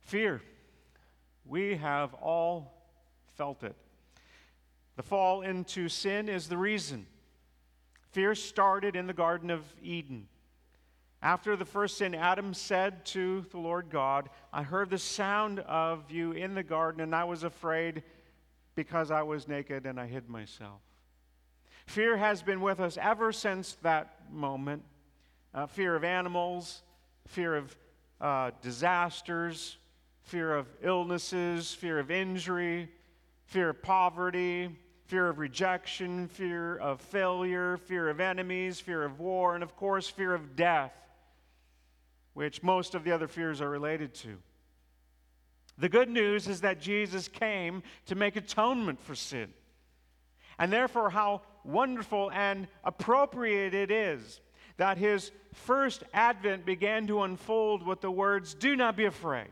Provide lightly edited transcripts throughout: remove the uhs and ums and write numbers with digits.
Fear. We have all felt it. The fall into sin is the reason. Fear started in the Garden of Eden. After the first sin, Adam said to the Lord God, I heard the sound of you in the garden, and I was afraid because I was naked and I hid myself. Fear has been with us ever since that moment. Fear of animals, fear of disasters, fear of illnesses, fear of injury, fear of poverty, fear of rejection, fear of failure, fear of enemies, fear of war, and of course, fear of death, which most of the other fears are related to. The good news is that Jesus came to make atonement for sin. And therefore, how wonderful and appropriate it is that his first advent began to unfold with the words, do not be afraid.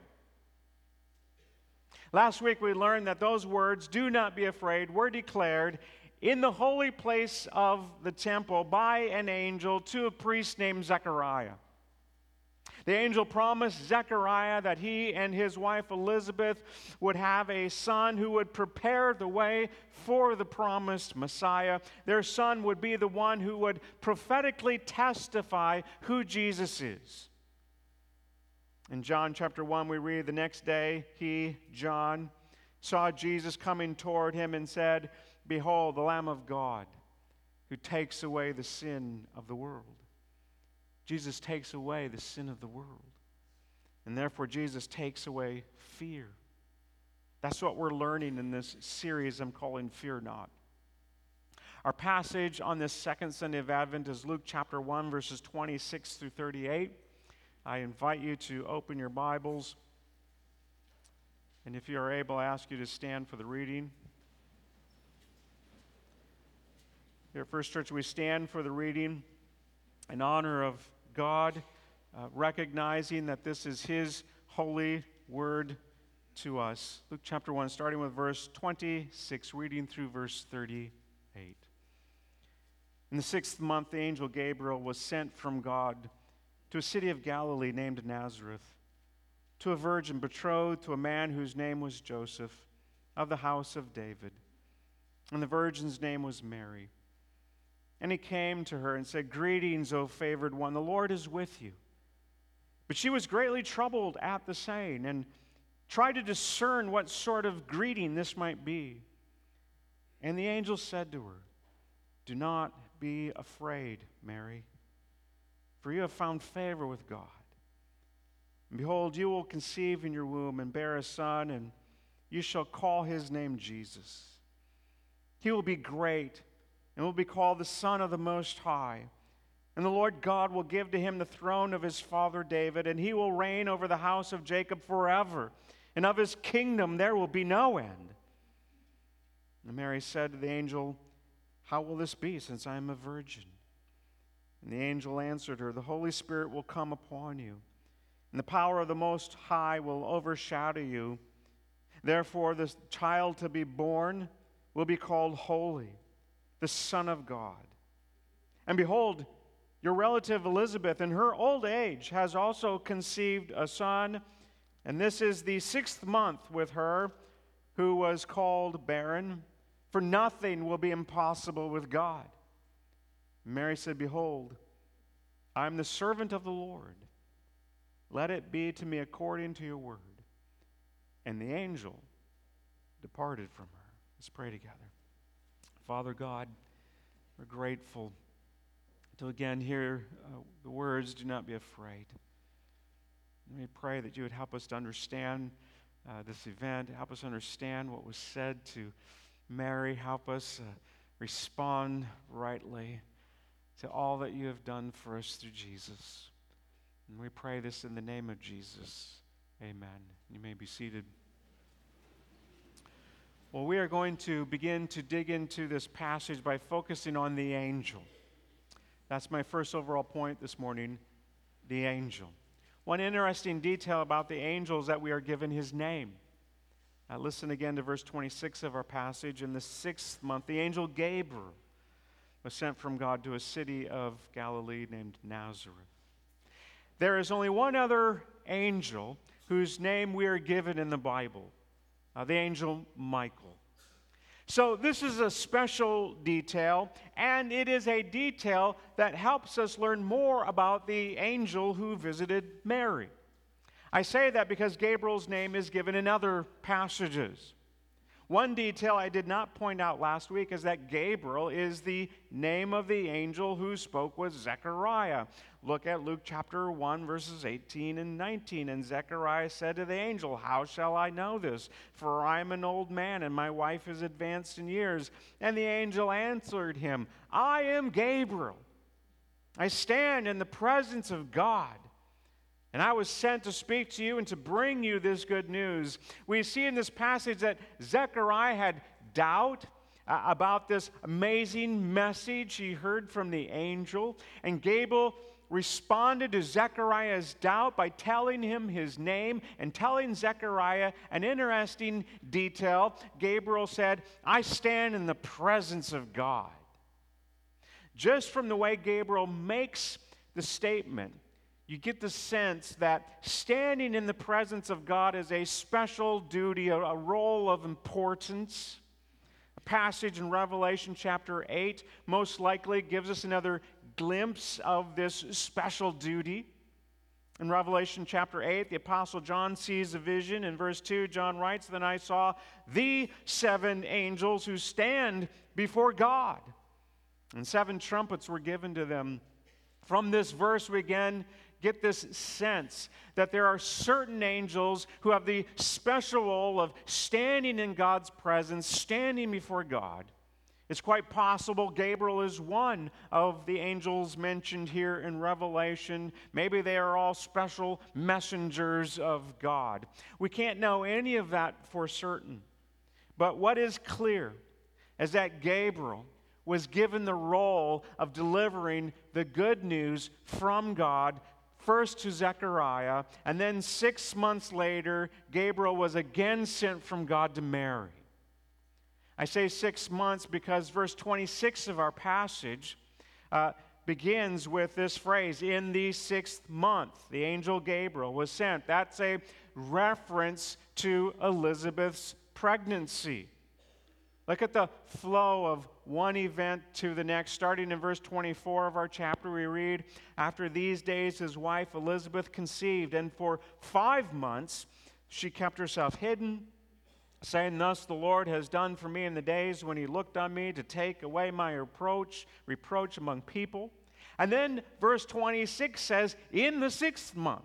Last week we learned that those words, do not be afraid, were declared in the holy place of the temple by an angel to a priest named Zechariah. The angel promised Zechariah that he and his wife Elizabeth would have a son who would prepare the way for the promised Messiah. Their son would be the one who would prophetically testify who Jesus is. In John chapter 1, we read, the next day he, John, saw Jesus coming toward him and said, behold, the Lamb of God who takes away the sin of the world. Jesus takes away the sin of the world. And therefore, Jesus takes away fear. That's what we're learning in this series I'm calling Fear Not. Our passage on this second Sunday of Advent is Luke chapter 1, verses 26 through 38. I invite you to open your Bibles. And if you are able, I ask you to stand for the reading. Here at First Church, we stand for the reading in honor of God, recognizing that this is his holy word to us. Luke chapter 1, starting with verse 26, reading through verse 38. In the 6th month, the angel Gabriel was sent from God to a city of Galilee named Nazareth, to a virgin betrothed to a man whose name was Joseph, of the house of David. And the virgin's name was Mary. And he came to her and said, greetings, O favored one, the Lord is with you. But she was greatly troubled at the saying, and tried to discern what sort of greeting this might be. And the angel said to her, do not be afraid, Mary, for you have found favor with God. And behold, you will conceive in your womb and bear a son, and you shall call his name Jesus. He will be great and will be called the Son of the Most High. And the Lord God will give to him the throne of his father David, and he will reign over the house of Jacob forever, and of his kingdom there will be no end. And Mary said to the angel, how will this be, since I am a virgin? And the angel answered her, the Holy Spirit will come upon you, and the power of the Most High will overshadow you. Therefore, the child to be born will be called Holy, the Son of God. And behold, your relative Elizabeth in her old age has also conceived a son, and this is the 6th month with her who was called barren, for nothing will be impossible with God. Mary said, behold, I am the servant of the Lord. Let it be to me according to your word. And the angel departed from her. Let's pray together. Father God, we're grateful to again hear the words, do not be afraid. And we pray that you would help us to understand this event, help us understand what was said to Mary, help us respond rightly to all that you have done for us through Jesus. And we pray this in the name of Jesus. Amen. You may be seated. Well, we are going to begin to dig into this passage by focusing on the angel. That's my first overall point this morning, the angel. One interesting detail about the angel is that we are given his name. Now listen again to verse 26 of our passage. In the 6th month, the angel Gabriel was sent from God to a city of Galilee named Nazareth. There is only one other angel whose name we are given in the Bible, the angel Michael. So this is a special detail, and it is a detail that helps us learn more about the angel who visited Mary. I say that because Gabriel's name is given in other passages. One detail I did not point out last week is that Gabriel is the name of the angel who spoke with Zechariah. Look at Luke chapter 1, verses 18 and 19. And Zechariah said to the angel, "How shall I know this? For I am an old man, and my wife is advanced in years." And the angel answered him, "I am Gabriel. I stand in the presence of God. And I was sent to speak to you and to bring you this good news." We see in this passage that Zechariah had doubt about this amazing message he heard from the angel. And Gabriel responded to Zechariah's doubt by telling him his name and telling Zechariah an interesting detail. Gabriel said, "I stand in the presence of God." Just from the way Gabriel makes the statement, you get the sense that standing in the presence of God is a special duty, a role of importance. A passage in Revelation chapter 8 most likely gives us another glimpse of this special duty. In Revelation chapter 8, the Apostle John sees a vision. In verse 2, John writes, "Then I saw the 7 angels who stand before God, and 7 trumpets were given to them." From this verse, we again get this sense that there are certain angels who have the special role of standing in God's presence, standing before God. It's quite possible Gabriel is one of the angels mentioned here in Revelation. Maybe they are all special messengers of God. We can't know any of that for certain. But what is clear is that Gabriel was given the role of delivering the good news from God, first to Zechariah, and then 6 months later, Gabriel was again sent from God to Mary. I say 6 months because verse 26 of our passage begins with this phrase, "In the 6th month, the angel Gabriel was sent." That's a reference to Elizabeth's pregnancy. Look at the flow of one event to the next. Starting in verse 24 of our chapter, we read, "After these days his wife Elizabeth conceived, and for 5 months she kept herself hidden, saying, 'Thus the Lord has done for me in the days when he looked on me to take away my reproach among people.'" And then verse 26 says, "In the 6th month."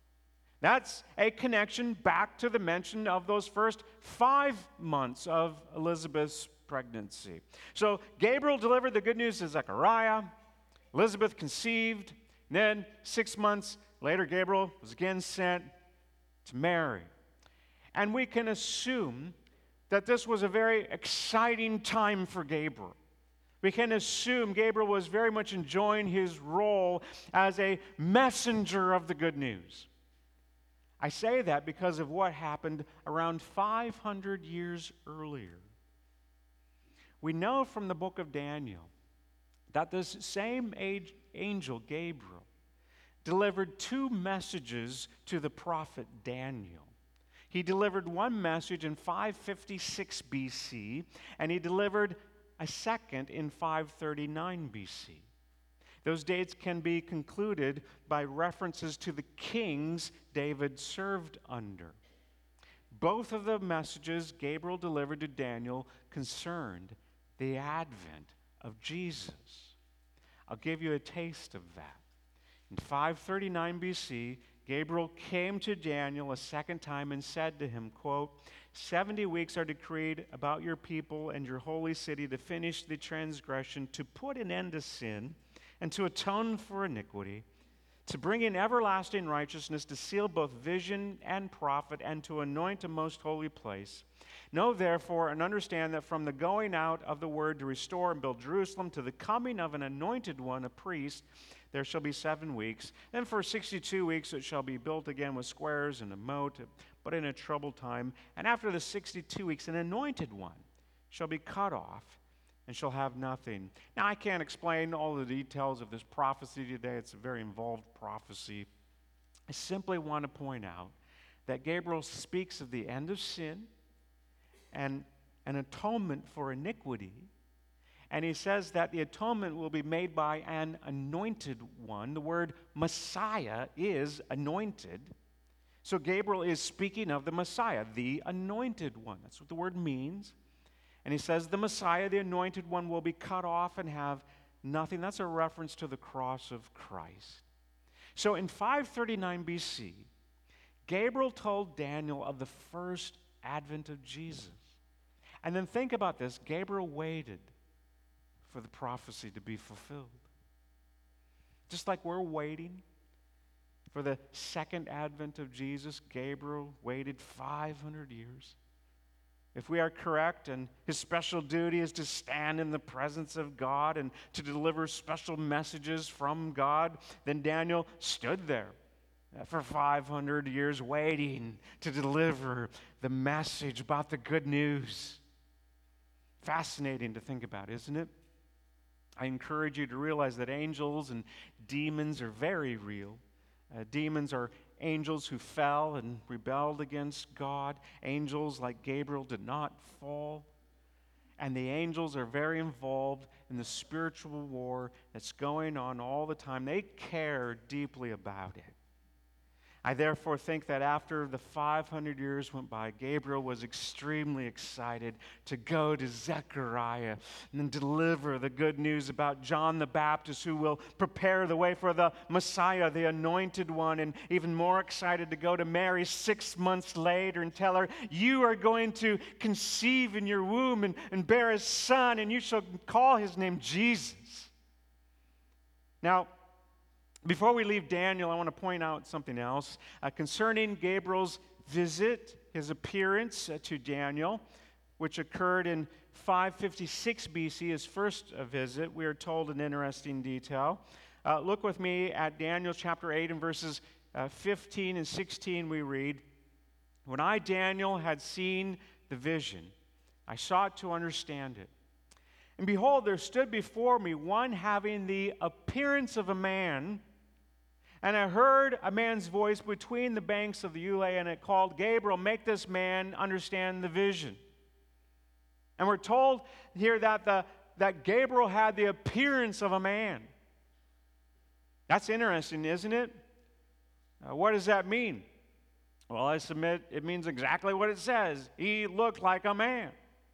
That's a connection back to the mention of those first 5 months of Elizabeth's pregnancy. So Gabriel delivered the good news to Zechariah, Elizabeth conceived, and then 6 months later Gabriel was again sent to Mary. And we can assume that this was a very exciting time for Gabriel. We can assume Gabriel was very much enjoying his role as a messenger of the good news. I say that because of what happened around 500 years earlier. We know from the book of Daniel that this same angel, Gabriel, delivered 2 messages to the prophet Daniel. He delivered one message in 556 BC, and he delivered a second in 539 BC. Those dates can be concluded by references to the kings David served under. Both of the messages Gabriel delivered to Daniel concerned the advent of Jesus. I'll give you a taste of that. In 539 BC, Gabriel came to Daniel a second time and said to him, quote, 70 weeks are decreed about your people and your holy city to finish the transgression, to put an end to sin, and to atone for iniquity, to bring in everlasting righteousness, to seal both vision and prophet, and to anoint a most holy place. Know therefore and understand that from the going out of the word to restore and build Jerusalem to the coming of an anointed one, a priest, there shall be 7 weeks. Then for 62 weeks it shall be built again with squares and a moat, but in a troubled time. And after the 62 weeks, an anointed one shall be cut off and shall have nothing. Now, I can't explain all the details of this prophecy today. It's a very involved prophecy. I simply want to point out that Gabriel speaks of the end of sin and an atonement for iniquity. And he says that the atonement will be made by an anointed one. The word Messiah is anointed. So Gabriel is speaking of the Messiah, the anointed one. That's what the word means. And he says the Messiah, the anointed one, will be cut off and have nothing. That's a reference to the cross of Christ. So in 539 BC, Gabriel told Daniel of the first advent of Jesus. And then think about this. Gabriel waited for the prophecy to be fulfilled. Just like we're waiting for the second advent of Jesus, Gabriel waited 500 years. If we are correct, and his special duty is to stand in the presence of God and to deliver special messages from God, then Daniel stood there for 500 years waiting to deliver the message about the good news. Fascinating to think about, isn't it? I encourage you to realize that angels and demons are very real. Demons are angels who fell and rebelled against God. Angels like Gabriel did not fall. And the angels are very involved in the spiritual war that's going on all the time. They care deeply about it. I therefore think that after the 500 years went by, Gabriel was extremely excited to go to Zechariah and deliver the good news about John the Baptist, who will prepare the way for the Messiah, the anointed one, and even more excited to go to Mary 6 months later and tell her, you are going to conceive in your womb and bear a son, and you shall call his name Jesus. Now, before we leave Daniel, I want to point out something else concerning Gabriel's visit, his appearance to Daniel, which occurred in 556 BC, his first visit. We are told an interesting detail. Look with me at Daniel chapter 8 and verses 15 and 16 we read, when I, Daniel, had seen the vision, I sought to understand it. And behold, there stood before me one having the appearance of a man, and I heard a man's voice between the banks of the Ulai, and it called, Gabriel, make this man understand the vision. And we're told here that Gabriel had the appearance of a man. That's interesting, isn't it? What does that mean? Well, I submit it means exactly what it says. He looked like a man.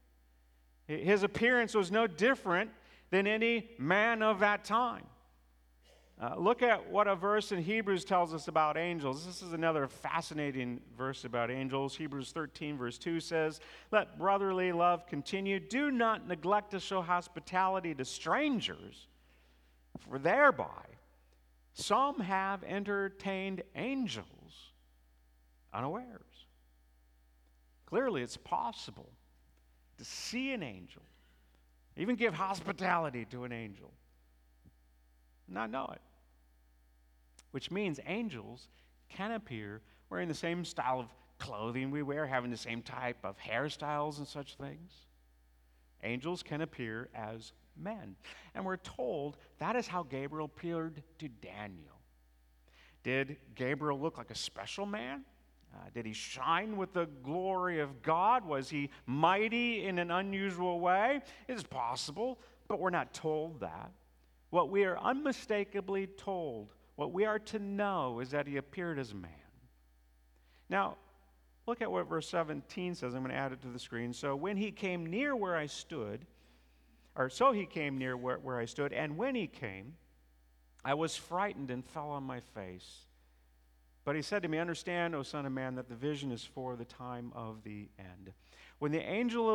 His appearance was no different than any man of that time. Look at what a verse in Hebrews tells us about angels. This is another fascinating verse about angels. Hebrews 13 verse 2 says, let brotherly love continue. Do not neglect to show hospitality to strangers, for thereby some have entertained angels unawares. Clearly, it's possible to see an angel, even give hospitality to an angel, not know it. Which means angels can appear wearing the same style of clothing we wear, having the same type of hairstyles and such things. Angels can appear as men. And we're told that is how Gabriel appeared to Daniel. Did Gabriel look like a special man? Did he shine with the glory of God? Was he mighty in an unusual way? It is possible, but we're not told that. What we are unmistakably told, what we are to know, is that he appeared as a man. Now, look at what verse 17 says. I'm going to add it to the screen. So when he came near where I stood, he came near where I stood, and when he came, I was frightened and fell on my face. But he said to me, understand, O son of man, that the vision is for the time of the end. When the angel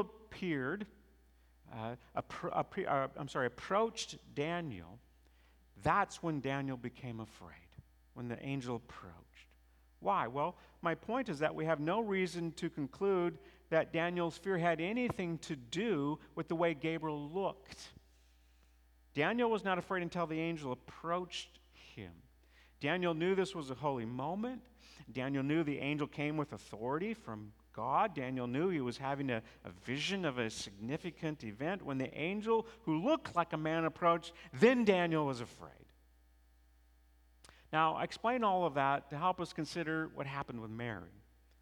approached Daniel, that's when Daniel became afraid, when the angel approached. Why? Well, my point is that we have no reason to conclude that Daniel's fear had anything to do with the way Gabriel looked. Daniel was not afraid until the angel approached him. Daniel knew this was a holy moment. Daniel knew the angel came with authority from God. Daniel knew he was having a vision of a significant event. When the angel who looked like a man approached, then Daniel was afraid. Now, I explain all of that to help us consider what happened with Mary.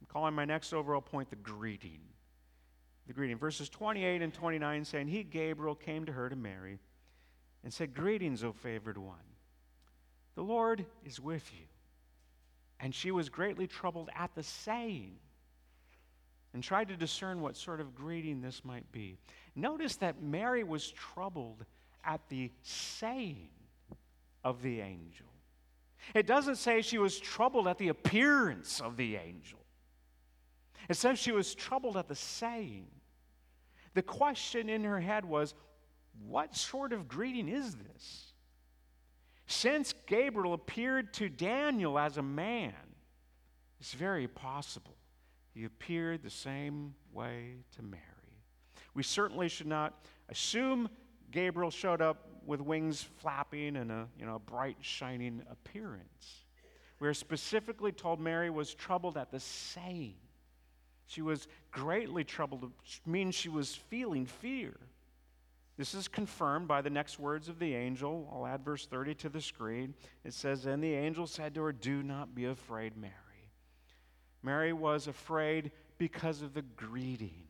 I'm calling my next overall point the greeting. The greeting. Verses 28 and 29 saying, He, Gabriel, came to her, to Mary, and said, Greetings, O favored one. The Lord is with you. And she was greatly troubled at the saying, and tried to discern what sort of greeting this might be. Notice that Mary was troubled at the saying of the angel. It doesn't say she was troubled at the appearance of the angel. It says she was troubled at the saying. The question in her head was, what sort of greeting is this? Since Gabriel appeared to Daniel as a man, it's very possible he appeared the same way to Mary. We certainly should not assume Gabriel showed up with wings flapping and a bright, shining appearance. We are specifically told Mary was troubled at the saying. She was greatly troubled, which means she was feeling fear. This is confirmed by the next words of the angel. I'll add verse 30 to the screen. It says, And the angel said to her, Do not be afraid, Mary. Mary was afraid because of the greeting.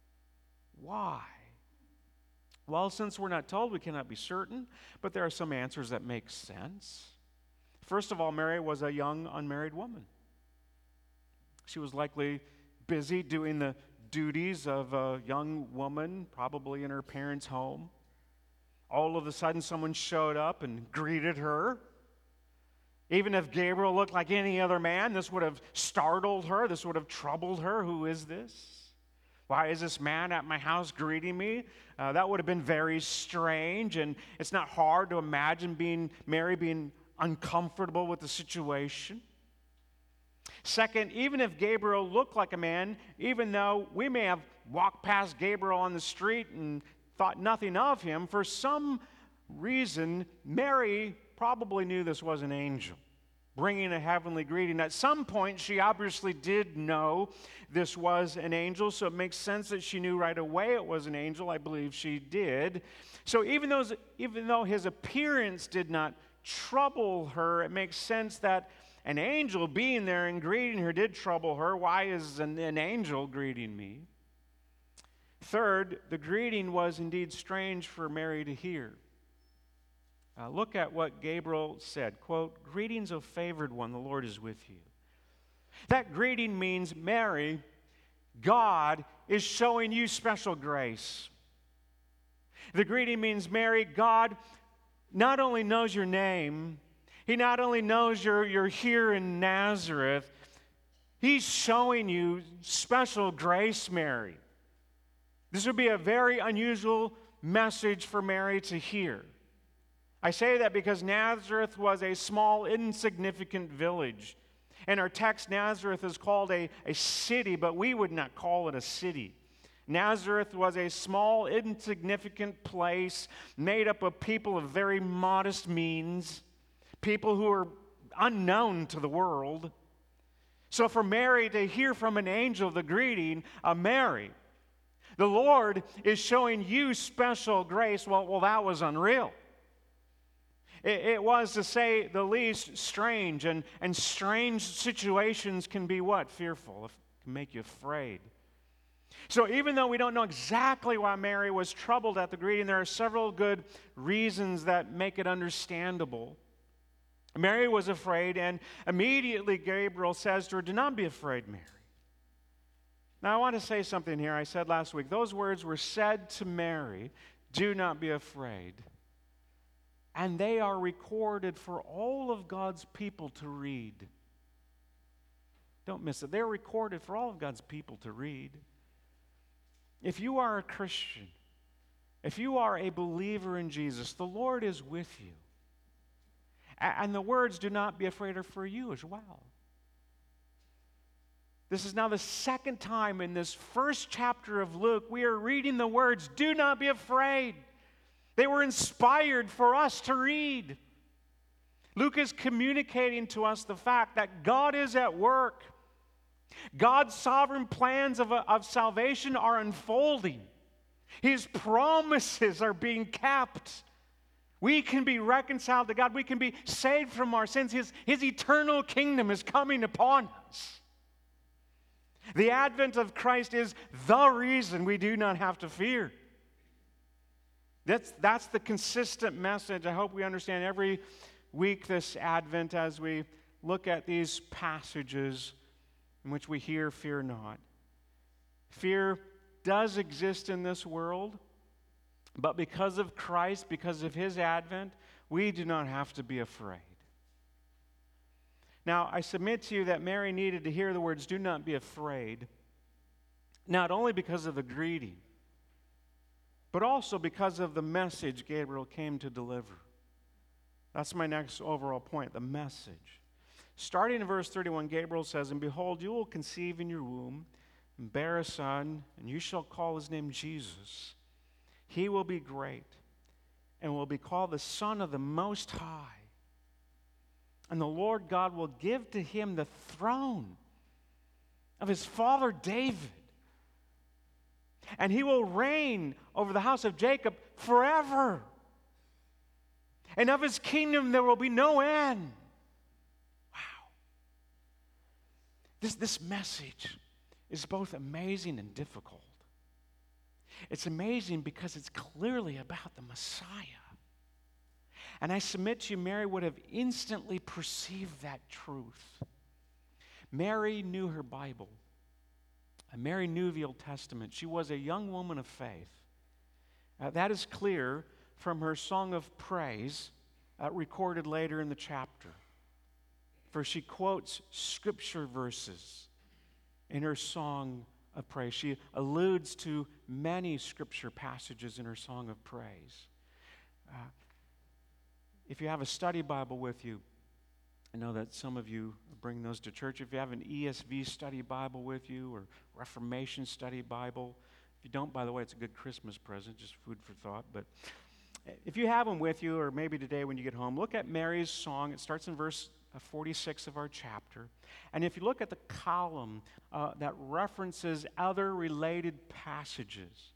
Why? Well, since we're not told, we cannot be certain, but there are some answers that make sense. First of all, Mary was a young, unmarried woman. She was likely busy doing the duties of a young woman, probably in her parents' home. All of a sudden, someone showed up and greeted her. Even if Gabriel looked like any other man, this would have startled her. This would have troubled her. Who is this? Why is this man at my house greeting me? That would have been very strange, and it's not hard to imagine Mary being uncomfortable with the situation. Second, even if Gabriel looked like a man, even though we may have walked past Gabriel on the street and thought nothing of him, for some reason, Mary probably knew this was an angel bringing a heavenly greeting. At some point, she obviously did know this was an angel, so it makes sense that she knew right away it was an angel. I believe she did. So even though his appearance did not trouble her, it makes sense that an angel being there and greeting her did trouble her. Why is an angel greeting me? Third, the greeting was indeed strange for Mary to hear. Look at what Gabriel said, quote, Greetings, O favored one, the Lord is with you. That greeting means, Mary, God is showing you special grace. The greeting means, Mary, God not only knows your name, He not only knows you're here in Nazareth, He's showing you special grace, Mary. This would be a very unusual message for Mary to hear. I say that because Nazareth was a small, insignificant village. In our text, Nazareth is called a city, but we would not call it a city. Nazareth was a small, insignificant place made up of people of very modest means, people who were unknown to the world. So for Mary to hear from an angel the greeting, Mary, the Lord is showing you special grace, well, that was unreal. It was, to say the least, strange, and strange situations can be what? Fearful. It can make you afraid. So even though we don't know exactly why Mary was troubled at the greeting, there are several good reasons that make it understandable. Mary was afraid, and immediately Gabriel says to her, Do not be afraid, Mary. Now I want to say something here. I said last week, those words were said to Mary, Do not be afraid. And they are recorded for all of God's people to read. Don't miss it. They're recorded for all of God's people to read. If you are a Christian, if you are a believer in Jesus, the Lord is with you. And the words, do not be afraid, are for you as well. This is now the second time in this first chapter of Luke we are reading the words, do not be afraid. They were inspired for us to read. Luke is communicating to us the fact that God is at work. God's sovereign plans of salvation are unfolding. His promises are being kept. We can be reconciled to God. We can be saved from our sins. His eternal kingdom is coming upon us. The advent of Christ is the reason we do not have to fear. That's the consistent message I hope we understand every week this Advent as we look at these passages in which we hear, fear not. Fear does exist in this world, but because of Christ, because of His advent, we do not have to be afraid. Now, I submit to you that Mary needed to hear the words, "Do not be afraid," not only because of the greeting, but also because of the message Gabriel came to deliver. That's my next overall point, the message. Starting in verse 31, Gabriel says, "And behold, you will conceive in your womb, and bear a son, and you shall call his name Jesus. He will be great, and will be called the Son of the Most High. And the Lord God will give to him the throne of his father David. And he will reign over the house of Jacob forever. And of his kingdom there will be no end." Wow. This message is both amazing and difficult. It's amazing because it's clearly about the Messiah. And I submit to you, Mary would have instantly perceived that truth. Mary knew her Bible. And Mary knew the Old Testament. She was a young woman of faith. That is clear from her song of praise recorded later in the chapter. For she quotes scripture verses in her song of praise. She alludes to many scripture passages in her song of praise. If you have a study Bible with you, I know that some of you bring those to church. If you have an ESV study Bible with you or Reformation study Bible, if you don't, by the way, it's a good Christmas present, just food for thought. But if you have them with you, or maybe today when you get home, look at Mary's song. It starts in verse 46 of our chapter. And if you look at the column that references other related passages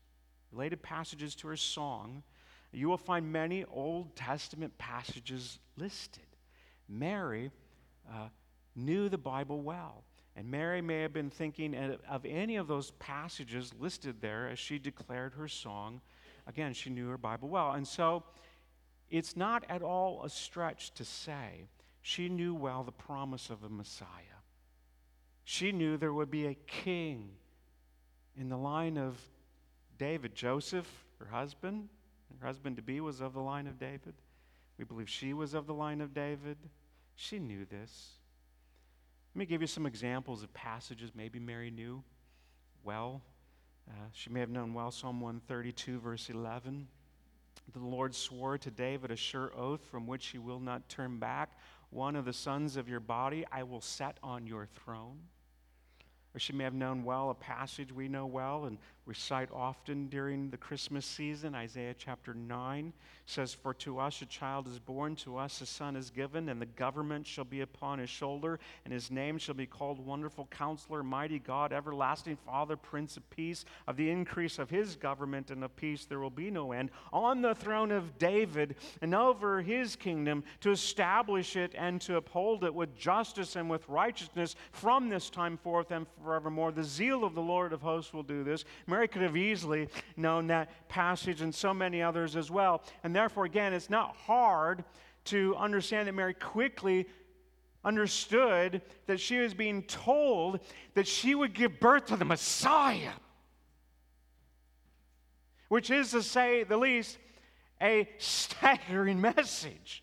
to her song, you will find many Old Testament passages listed. Mary knew the Bible well. And Mary may have been thinking of any of those passages listed there as she declared her song. Again, she knew her Bible well. And so it's not at all a stretch to say she knew well the promise of a Messiah. She knew there would be a king in the line of David. Joseph, her husband-to-be, was of the line of David. We believe she was of the line of David. She knew this. Let me give you some examples of passages maybe Mary knew well. She may have known well Psalm 132, verse 11. "The Lord swore to David a sure oath from which he will not turn back. One of the sons of your body I will set on your throne." Or she may have known well a passage we know well and recite often during the Christmas season. Isaiah chapter 9 says, "For to us a child is born, to us a son is given, and the government shall be upon his shoulder, and his name shall be called Wonderful Counselor, Mighty God, Everlasting Father, Prince of Peace. Of the increase of his government and of peace there will be no end. On the throne of David and over his kingdom, to establish it and to uphold it with justice and with righteousness from this time forth and forevermore. The zeal of the Lord of hosts will do this." Mary could have easily known that passage and so many others as well. And therefore, again, it's not hard to understand that Mary quickly understood that she was being told that she would give birth to the Messiah, which is, to say the least, a staggering message.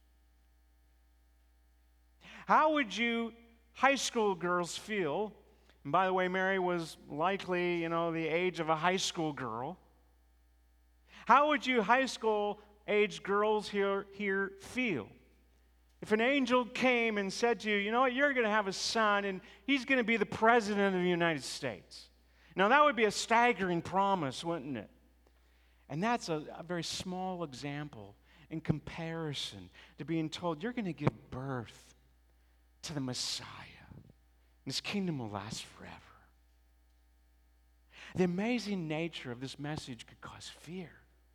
How would you high school girls feel? And by the way, Mary was likely, the age of a high school girl. How would you high school age girls here feel if an angel came and said to you, "You know what, you're going to have a son and he's going to be the president of the United States"? Now that would be a staggering promise, wouldn't it? And that's a very small example in comparison to being told you're going to give birth to the Messiah. And his kingdom will last forever. The amazing nature of this message could cause fear.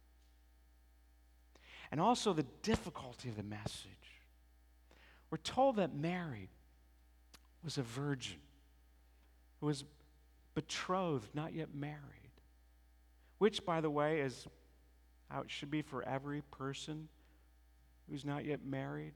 And also the difficulty of the message. We're told that Mary was a virgin who was betrothed, not yet married. Which, by the way, is how it should be for every person who's not yet married.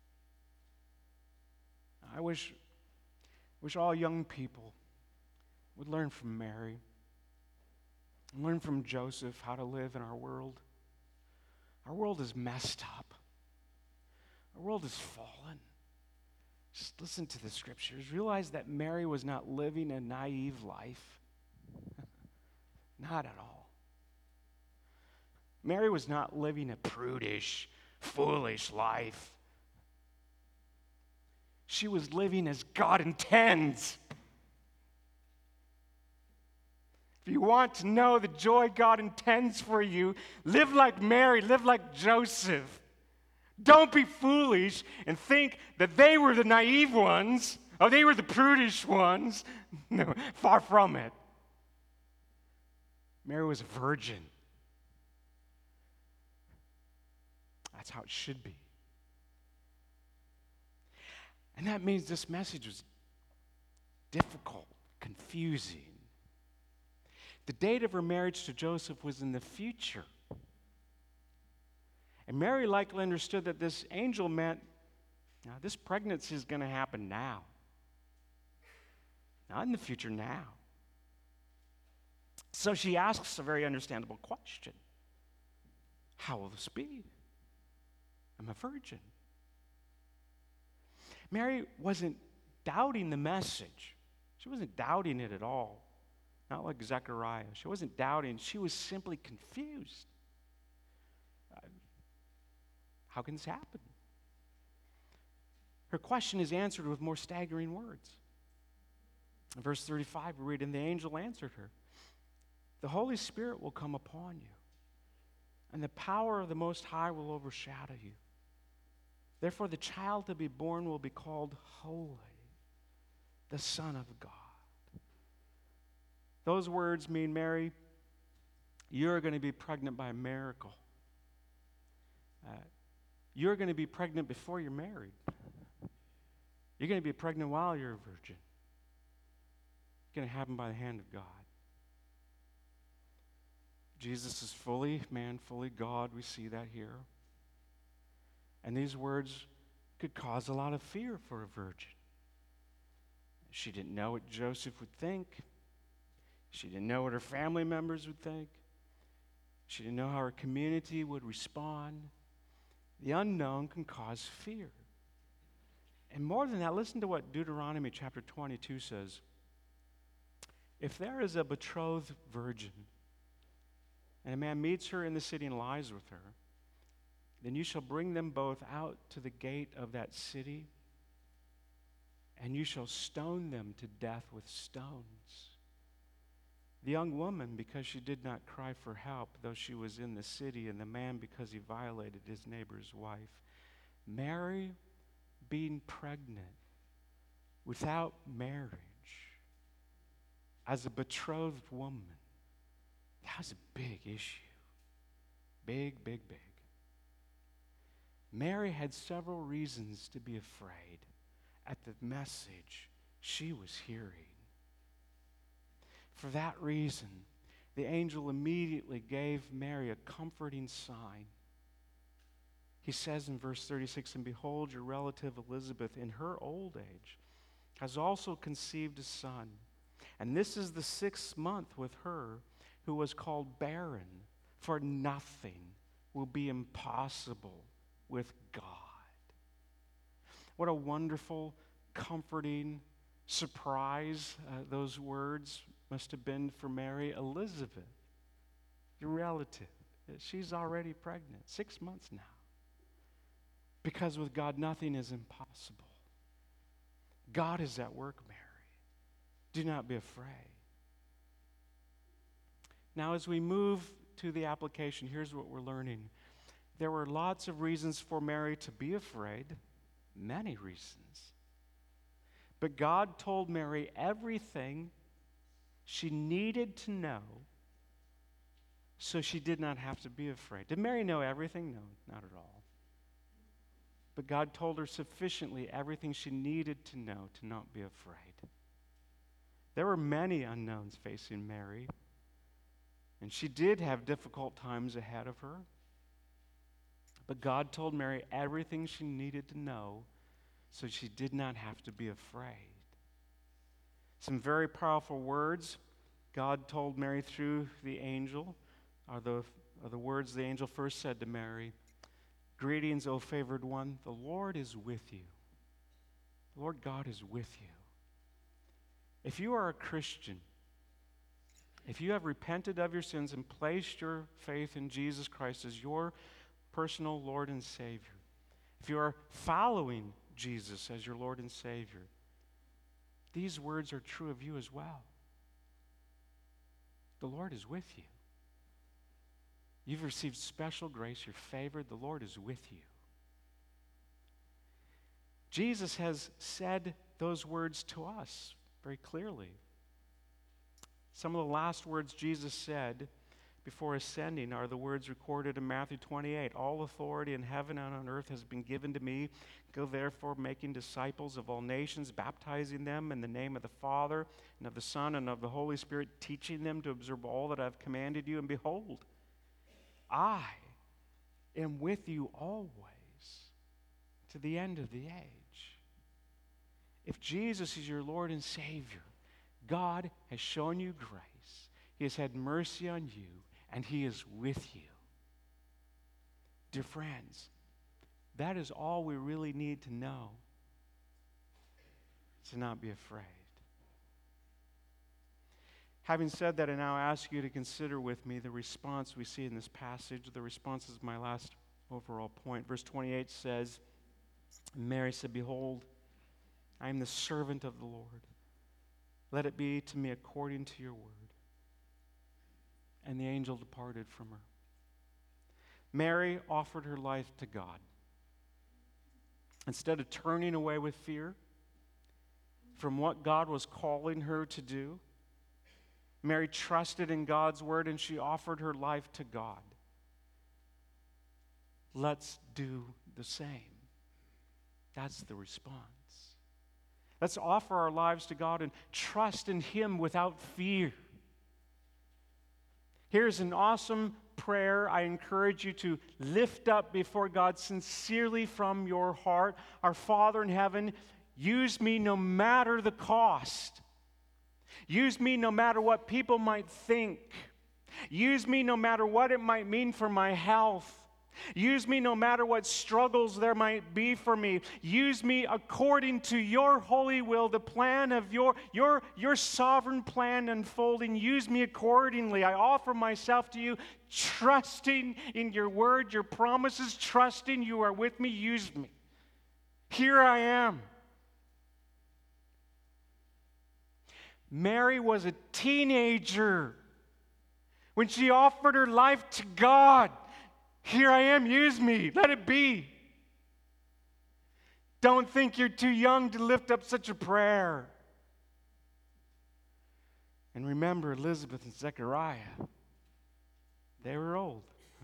I wish all young people would learn from Mary and learn from Joseph how to live in our world. Our world is messed up. Our world is fallen. Just listen to the scriptures. Realize that Mary was not living a naive life. Not at all. Mary was not living a prudish, foolish life. She was living as God intends. If you want to know the joy God intends for you, live like Mary, live like Joseph. Don't be foolish and think that they were the naive ones, or they were the prudish ones. No, far from it. Mary was a virgin. That's how it should be. And that means this message was difficult, confusing. The date of her marriage to Joseph was in the future. And Mary likely understood that this angel meant, now this pregnancy is going to happen now. Not in the future, now. So she asks a very understandable question. How will this be? I'm a virgin. Mary wasn't doubting the message. She wasn't doubting it at all. Not like Zechariah. She wasn't doubting. She was simply confused. How can this happen? Her question is answered with more staggering words. In verse 35, we read, and the angel answered her, the Holy Spirit will come upon you, and the power of the Most High will overshadow you. Therefore, the child to be born will be called Holy, the Son of God. Those words mean, Mary, you're going to be pregnant by a miracle. You're going to be pregnant before you're married. You're going to be pregnant while you're a virgin. It's going to happen by the hand of God. Jesus is fully man, fully God. We see that here. And these words could cause a lot of fear for a virgin. She didn't know what Joseph would think. She didn't know what her family members would think. She didn't know how her community would respond. The unknown can cause fear. And more than that, listen to what Deuteronomy chapter 22 says. If there is a betrothed virgin, and a man meets her in the city and lies with her, then you shall bring them both out to the gate of that city, and you shall stone them to death with stones. The young woman, because she did not cry for help, though she was in the city, and the man, because he violated his neighbor's wife. Mary, being pregnant without marriage, as a betrothed woman, that was a big issue. Big, big, big. Mary had several reasons to be afraid at the message she was hearing. For that reason, the angel immediately gave Mary a comforting sign. He says in verse 36, and behold, your relative Elizabeth, in her old age, has also conceived a son. And this is the 6th month with her who was called barren, for nothing will be impossible with God. What a wonderful, comforting surprise those words must have been for Mary. Elizabeth, your relative, she's already pregnant, 6 months now. Because with God, nothing is impossible. God is at work, Mary. Do not be afraid. Now, as we move to the application, here's what we're learning. There were lots of reasons for Mary to be afraid, many reasons. But God told Mary everything she needed to know, so she did not have to be afraid. Did Mary know everything? No, not at all. But God told her sufficiently everything she needed to know to not be afraid. There were many unknowns facing Mary, and she did have difficult times ahead of her. But God told Mary everything she needed to know so she did not have to be afraid. Some very powerful words God told Mary through the angel are the words the angel first said to Mary. Greetings, O favored one, the Lord is with you. The Lord God is with you. If you are a Christian, if you have repented of your sins and placed your faith in Jesus Christ as your personal Lord and Savior, if you are following Jesus as your Lord and Savior, these words are true of you as well. The Lord is with you. You've received special grace. You're favored. The Lord is with you. Jesus has said those words to us very clearly. Some of the last words Jesus said before ascending are the words recorded in Matthew 28. All authority in heaven and on earth has been given to me. Go therefore, making disciples of all nations, baptizing them in the name of the Father and of the Son and of the Holy Spirit, teaching them to observe all that I've commanded you. And behold, I am with you always to the end of the age. If Jesus is your Lord and Savior, God has shown you grace. He has had mercy on you, and He is with you. Dear friends, that is all we really need to know, to not be afraid. Having said that, I now ask you to consider with me the response we see in this passage. The response is my last overall point. Verse 28 says, Mary said, Behold, I am the servant of the Lord. Let it be to me according to your word. And the angel departed from her. Mary offered her life to God. Instead of turning away with fear from what God was calling her to do, Mary trusted in God's word and she offered her life to God. Let's do the same. That's the response. Let's offer our lives to God and trust in Him without fear. Here's an awesome prayer I encourage you to lift up before God sincerely from your heart. Our Father in heaven, use me no matter the cost. Use me no matter what people might think. Use me no matter what it might mean for my health. Use me no matter what struggles there might be for me. Use me according to your holy will, the plan of your sovereign plan unfolding. Use me accordingly. I offer myself to you, trusting in your word, your promises, trusting you are with me. Use me. Here I am. Mary was a teenager when she offered her life to God. Here I am, use me, let it be. Don't think you're too young to lift up such a prayer. And remember Elizabeth and Zechariah, they were old.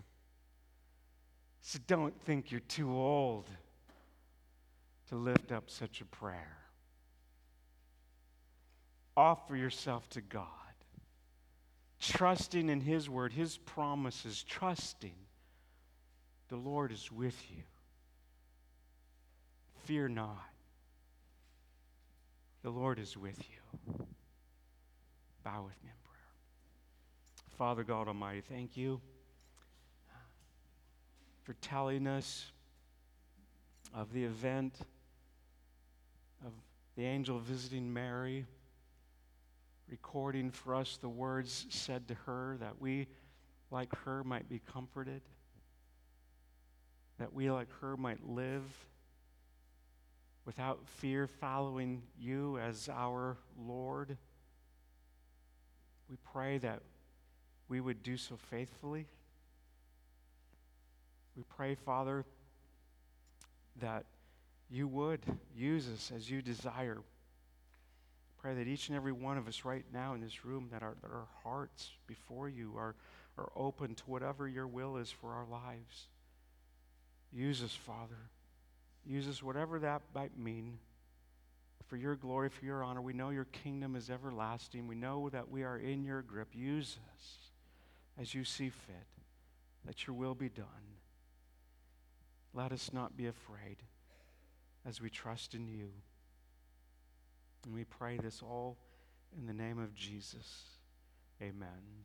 So don't think you're too old to lift up such a prayer. Offer yourself to God, trusting in His word, His promises, trusting the Lord is with you. Fear not. The Lord is with you. Bow with me in prayer. Father God Almighty, thank you for telling us of the event of the angel visiting Mary, recording for us the words said to her, that we, like her, might be comforted, that we, like her, might live without fear, following you as our Lord. We pray that we would do so faithfully. We pray, Father, that you would use us as you desire. Pray that each and every one of us right now in this room, that our hearts before you are open to whatever your will is for our lives. Use us, Father. Use us, whatever that might mean, for your glory, for your honor. We know your kingdom is everlasting. We know that we are in your grip. Use us as you see fit. Let your will be done. Let us not be afraid as we trust in you. And we pray this all in the name of Jesus. Amen.